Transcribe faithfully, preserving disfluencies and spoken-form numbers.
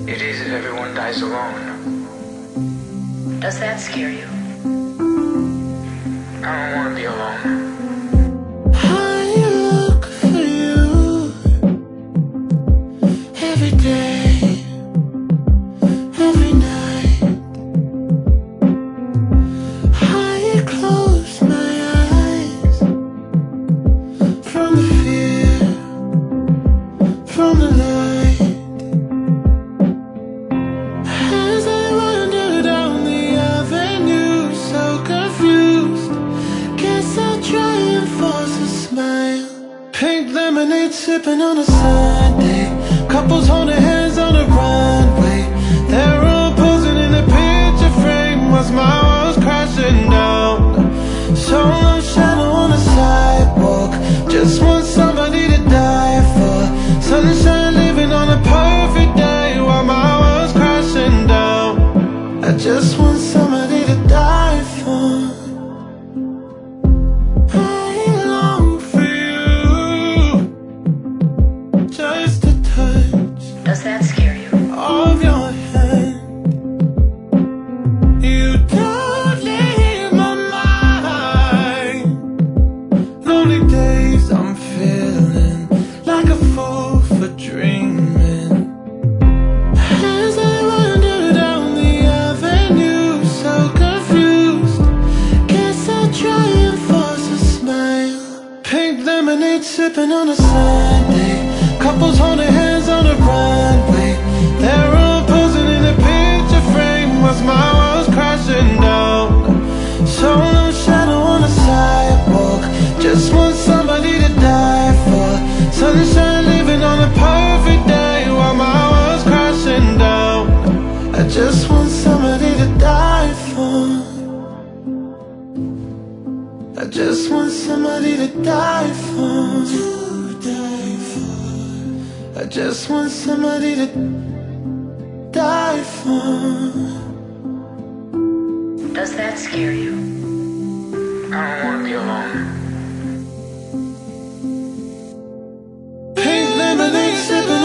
It is if everyone dies alone. Does that scare you? I don't want to be alone. I look for you every day, every night. I close my eyes from the fear, from the light. As I wander down the avenue, so confused, guess I'll try and force a smile. Pink lemonade sipping on a Sunday, couples holding hands on the runway. They're all posing in a picture frame as my world's crashing down. Solo shadow on the sidewalk, just want somebody to die for. Sunshine living on a perfect day while my world's crashing down. I just want somebody to die for. I long for you, just a touch Does that scare you? of your hand. You don't leave my mind. Lonely days I'm feeling like a fool for dreaming. As I wander down the avenue, so confused, guess I'll try and force a smile. Pink lemonade sipping on a Sunday, couples holding hands on the runway. They're all posing in a picture frame as my world's crashing down. Solo shadow on the sidewalk, just want somebody to die for. Sunshine living on a perfect day while my world's crashing down. I just want somebody to die for. I just want somebody to die for. To die for. I just want somebody to die for. Does that scare you? I don't want to be alone. Pink lemonade sipping